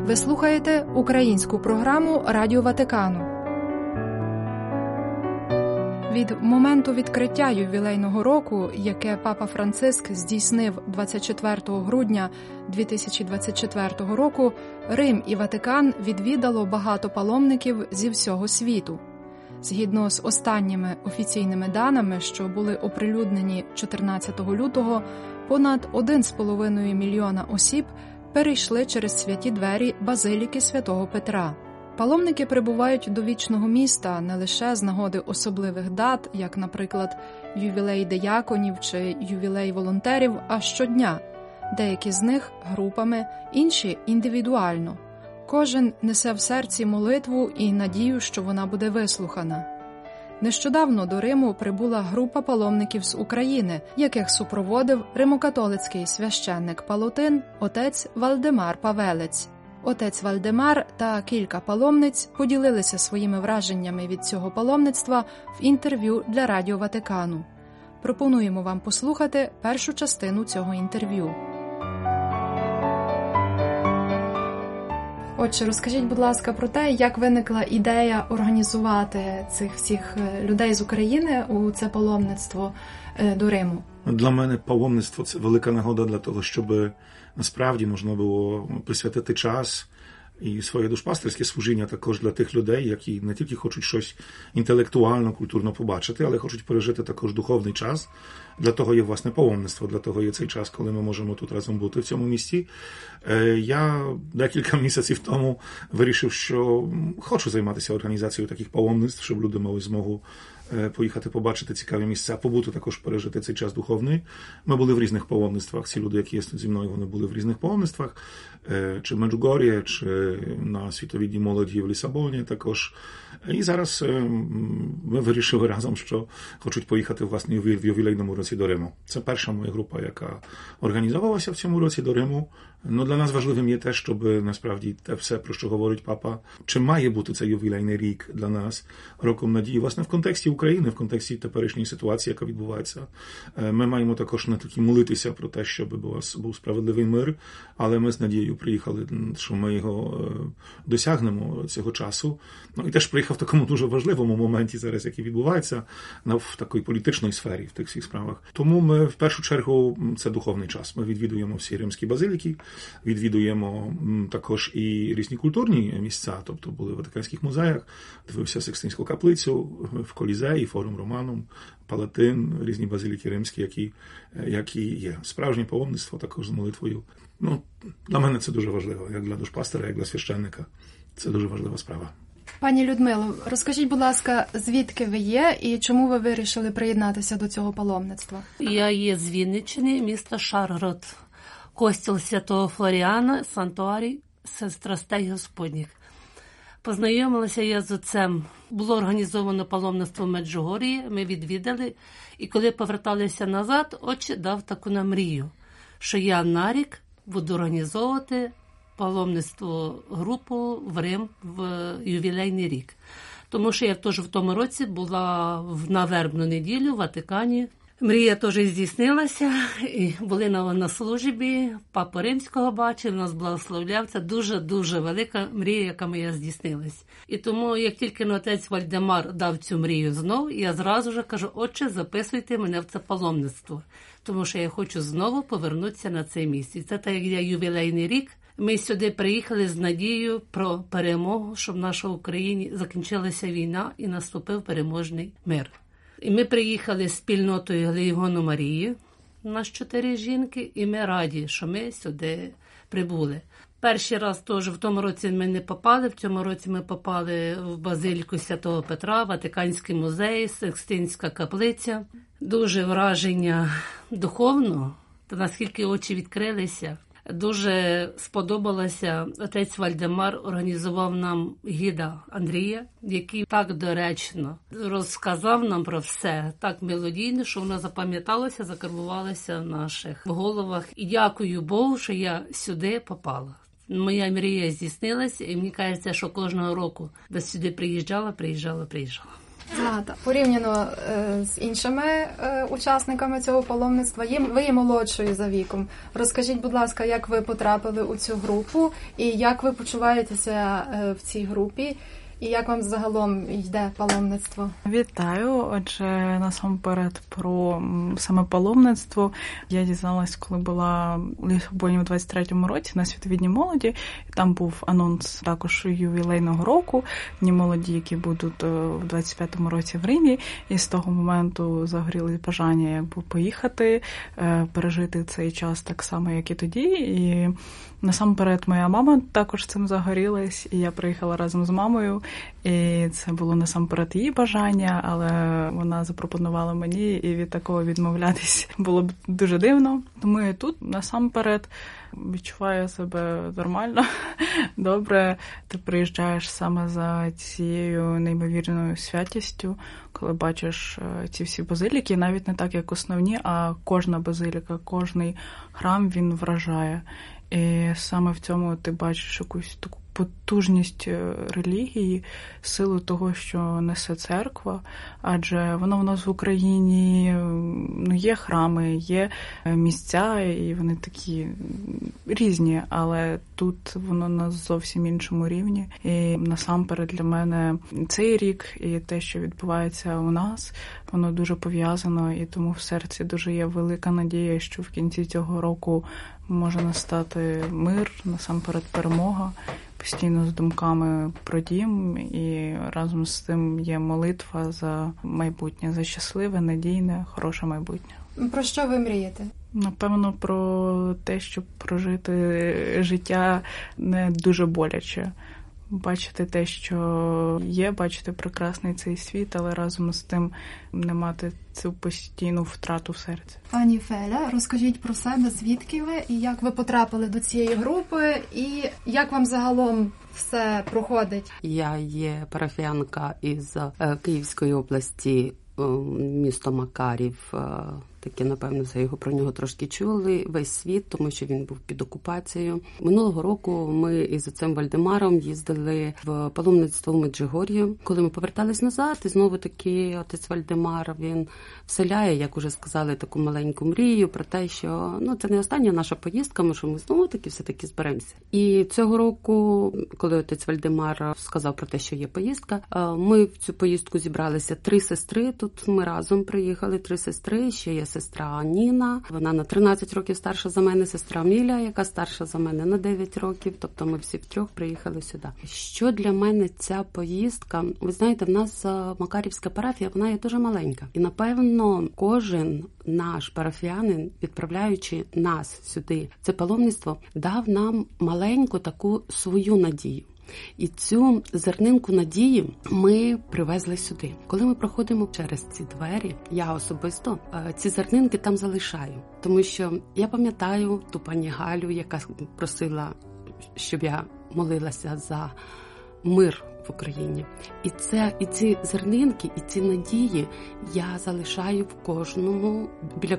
Ви слухаєте українську програму Радіо Ватикану. Від моменту відкриття ювілейного року, яке Папа Франциск здійснив 24 грудня 2024 року, Рим і Ватикан відвідало багато паломників зі всього світу. Згідно з останніми офіційними даними, що були оприлюднені 14 лютого, понад 1,5 мільйона осіб перейшли через святі двері Базиліки Святого Петра. Паломники прибувають до вічного міста не лише з нагоди особливих дат, як, наприклад, ювілей дияконів чи ювілей волонтерів, а щодня. Деякі з них групами, інші індивідуально. Кожен несе в серці молитву і надію, що вона буде вислухана. Нещодавно до Риму прибула група паломників з України, яких супроводив римокатолицький священник Палотин отець Вальдемар Павелець. Отець Вальдемар та кілька паломниць поділилися своїми враженнями від цього паломництва в інтерв'ю для Радіо Ватикану. Пропонуємо вам послухати першу частину цього інтерв'ю. Отже, розкажіть, будь ласка, про те, як виникла ідея організувати цих всіх людей з України у це паломництво до Риму. Для мене паломництво – це велика нагода для того, щоб насправді можна було присвятити час і своє душпастерське служіння також для тих людей, які не тільки хочуть щось інтелектуально, культурно побачити, але хочуть пережити також духовний час. Для того є, власне, паломництво, для того є цей час, коли ми можемо тут разом бути в цьому місті. Я декілька місяців тому вирішив, що хочу займатися організацією таких паломництв, щоб люди мали змогу поїхати побачити цікаві місця, побути також пережити цей час духовний. Ми були в різних паломництвах, ці люди, які є зі мною, вони були в різних паломництвах, чи в Меджугор'ї, чи на Світовій дні молоді в Лісабоні також. І зараз ми вирішили разом, що хочуть поїхати, власне, в ювілейному році до Риму. Це перша моя група, яка організовувалася в цьому році до Риму. Ну, для нас важливим є те, щоб насправді те все, про що говорить папа, чи має бути цей ювілейний рік для нас роком надії, власне, в контексті України, в контексті теперішньої ситуації, яка відбувається. Ми маємо також не тільки молитися про те, щоб був справедливий мир, але ми з надією приїхали, що ми його досягнемо цього часу. Ну, і теж приїхав в такому дуже важливому моменті зараз, який відбувається в такій політичній сфері, в тих всіх справах. Тому ми, в першу чергу, це духовний час. Ми відвідуємо всі римські базиліки, відвідуємо також і різні культурні місця, тобто були в Ватиканських музеях, дивився Сикстинську каплицю, в Колізеї, Форум Романум, Палатин, різні базиліки римські, які є. Справжнє паломництво також з молитвою. Ну, для мене це дуже важливо, як для душпастера, як для священника. Це дуже важлива справа. Пані Людмило, розкажіть, будь ласка, звідки ви є і чому ви вирішили приєднатися до цього паломництва? Я є з Вінниччини, міста Шаргород. Костіл Святого Флоріана, Сантуарій, Страстей Господніх. Познайомилася я з отцем. Було організовано паломництво в Меджугор'ї, ми відвідали. І коли поверталися назад, отче дав таку нам мрію, що я на рік буду організовувати паломництво групу в Рим в ювілейний рік. Тому що я теж в тому році була на вербну неділю в Ватикані. Мрія теж здійснилася, і були на службі, Папу Римського бачив, нас благословляв. Це дуже-дуже велика мрія, яка моя здійснилась. І тому, як тільки отець Вальдемар дав цю мрію знову, я зразу ж кажу: отче, записуйте мене в це паломництво, тому що я хочу знову повернутися на це місце. Це так, як ювілейний рік. Ми сюди приїхали з надією про перемогу, щоб в нашій Україні закінчилася війна і наступив переможний мир. І ми приїхали з спільнотою Легіону Марії, у нас 4 жінки, і ми раді, що ми сюди прибули. Перший раз теж в тому році ми не попали, в цьому році ми попали в Базиліку Святого Петра, Ватиканський музей, Сикстинська каплиця. Дуже враження духовно, та наскільки очі відкрилися. Дуже сподобалося, отець Вальдемар організував нам гіда Андрія, який так доречно розказав нам про все, так мелодійно, що воно запам'яталося, закарбувалося в наших головах. І дякую Богу, що я сюди попала. Моя мрія здійснилася, і мені кажеться, що кожного року, де сюди приїжджала. Злата, порівняно з іншими учасниками цього паломництва, ви є молодшою за віком. Розкажіть, будь ласка, як ви потрапили у цю групу і як ви почуваєтеся в цій групі? І як вам загалом йде паломництво? Вітаю. Отже, насамперед про саме паломництво. Я дізналась, коли була у Лісабоні у 23-му році на Світові Дні молоді. Там був анонс також ювілейного року. Дні молоді, які будуть у 25-му році в Римі. І з того моменту загорілось бажання поїхати, пережити цей час так само, як і тоді. І насамперед моя мама також цим загорілась, і я приїхала разом з мамою. І це було насамперед її бажання, але вона запропонувала мені, і від такого відмовлятись було б дуже дивно. Тому я тут насамперед відчуваю себе нормально, добре. Ти приїжджаєш саме за цією неймовірною святістю, коли бачиш ці всі базиліки, навіть не так, як основні, а кожна базиліка, кожний храм, він вражає. І саме в цьому ти бачиш якусь таку потужність релігії, силу того, що несе церква, адже воно в нас в Україні є храми, є місця, і вони такі різні, але тут воно на зовсім іншому рівні. І насамперед для мене цей рік і те, що відбувається у нас, воно дуже пов'язано, і тому в серці дуже є велика надія, що в кінці цього року може настати мир, насамперед перемога, постійно з думками про дім, і разом з тим є молитва за майбутнє, за щасливе, надійне, хороше майбутнє. Про що ви мрієте? Напевно, про те, щоб прожити життя не дуже боляче. Бачити те, що є, бачити прекрасний цей світ, але разом з тим не мати цю постійну втрату в серці. Пані Феля, розкажіть про себе, звідки ви і як ви потрапили до цієї групи, і як вам загалом все проходить? Я є парафіянка із Київської області, місто Макарів. Таке, напевно, про нього трошки чули весь світ, тому що він був під окупацією. Минулого року ми із отцем Вальдемаром їздили в паломництво в Меджигор'ю. Коли ми повертались назад, і знову-таки отець Вальдемар, він вселяє, як уже сказали, таку маленьку мрію про те, що це не остання наша поїздка, ми що ми знову-таки все-таки зберемося. І цього року, коли отець Вальдемар сказав про те, що є поїздка, ми в цю поїздку зібралися 3 сестри, тут ми разом приїхали, 3 сестри, ще є сестра Ніна, вона на 13 років старша за мене, сестра Міля, яка старша за мене на 9 років, тобто ми всі втрьох приїхали сюди. Що для мене ця поїздка? Ви знаєте, в нас Макарівська парафія, вона є дуже маленька. І, напевно, кожен наш парафіянин, відправляючи нас сюди, це паломництво, дав нам маленьку таку свою надію. І цю зернинку надії ми привезли сюди. Коли ми проходимо через ці двері, я особисто ці зернинки там залишаю. Тому що я пам'ятаю ту пані Галю, яка просила, щоб я молилася за мир в Україні. І ці зернинки, і ці надії я залишаю в кожному,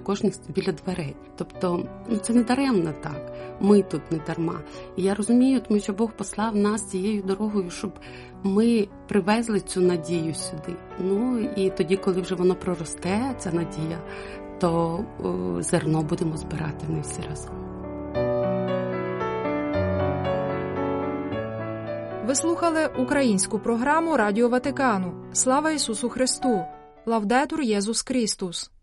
біля дверей. Тобто, це не даремно так. Ми тут не дарма. І я розумію, тому що Бог послав нас цією дорогою, щоб ми привезли цю надію сюди. І тоді, коли вже воно проросте, ця надія, то зерно будемо збирати ми всі разом. Ви слухали українську програму Радіо Ватикану. Слава Ісусу Христу! Лавдетур Єсус Крістус!